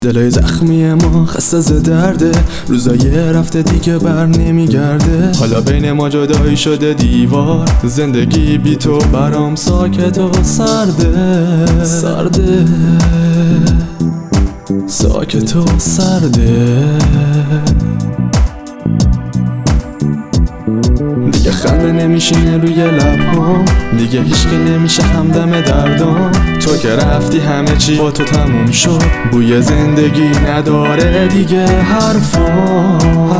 دلای زخمی ما خسته ز درده، روزای رفته دیگه بر نمیگرده. حالا بین ما جدایی شده دیوار، زندگی بی تو برام ساکت و سرده. ساکت و سرده. دیگه خنده نمیشینه روی لبهام، دیگه هیچکی نمیشه همدم دردام. تو که رفتی همه چی با تو تموم شد، بوی زندگی نداره دیگه حرفام.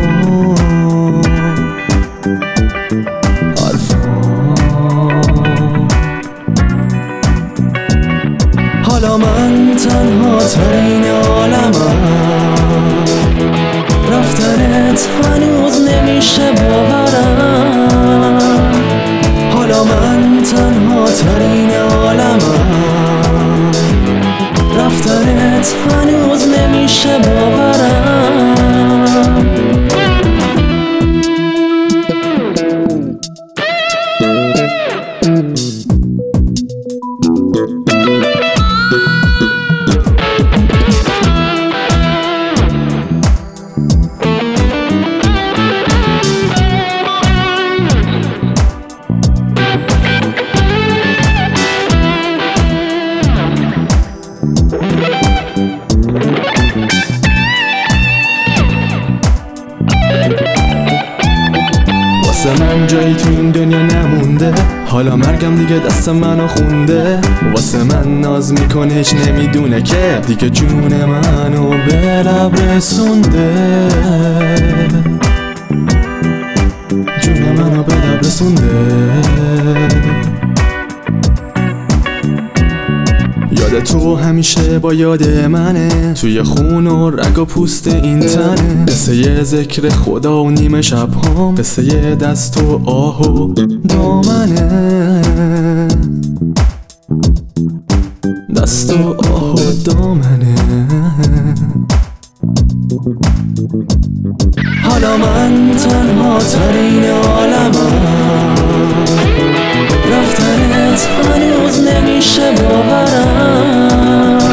حالا من تنها ترین عالمم، رفتنت هنوز نمیشه باورم. حالا من تنها ترین عالمم، رفتنت هنوز نمیشه باورم. واسه من جایی تو این دنیا نمونده، حالا مرگم دیگه دست منو خونده. واسه من ناز میکنه هیچ نمیدونه که دیگه جون منو به لب رسونده. جون منو به لب رسونده. یاد تو همیشه با یاد منه، توی خون و رگ و پوست این تنه. قصه یه ذکر خدا و نیمه شب هم، قصه یه دست و آه و دامنه. دست و آه و دامنه. حالا من تنها ترین عالمم، رفتنت هنوز نمیشه باورم.